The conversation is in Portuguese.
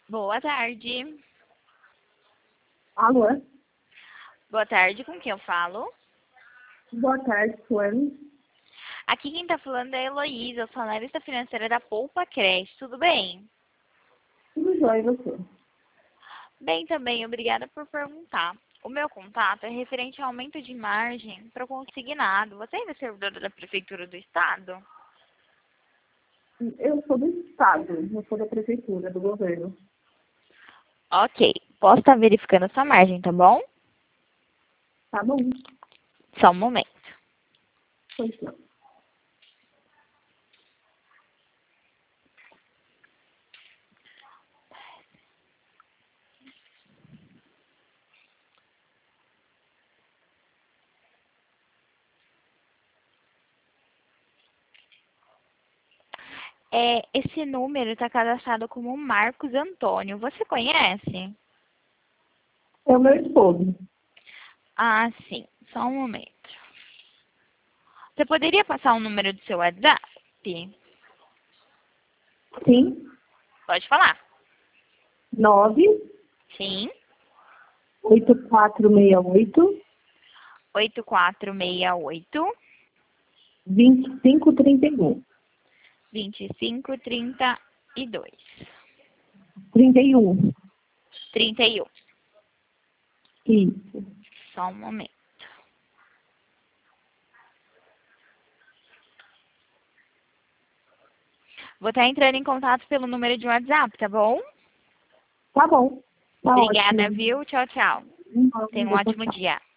Boa tarde. Alô? Boa tarde, com quem eu falo? Boa tarde, Suane. Aqui quem tá falando é a Heloísa, eu sou analista financeira da Poupa Creche, tudo bem? Tudo jóia, e você? Bem também, obrigada por perguntar. O meu contato é referente ao aumento de margem para o consignado. Você ainda é servidora da Prefeitura do Estado? Eu sou do Estado, não sou da Prefeitura, do governo. Ok, posso estar verificando a sua margem, tá bom? Tá bom? Só um momento. Pois não. Esse número está cadastrado como Marcos Antônio. Você conhece? É o meu esposo. Ah, sim. Só um momento. Você poderia passar o número do seu WhatsApp? Sim. Pode falar. 9 Sim. 8468 8468 2531. 2532 31. 31. Isso. Só um momento. Vou estar entrando em contato pelo número de WhatsApp, tá bom? Tá bom. Tá Obrigada, ótimo. viu? Tchau, tchau. Tenha um Tchau, ótimo tchau. dia.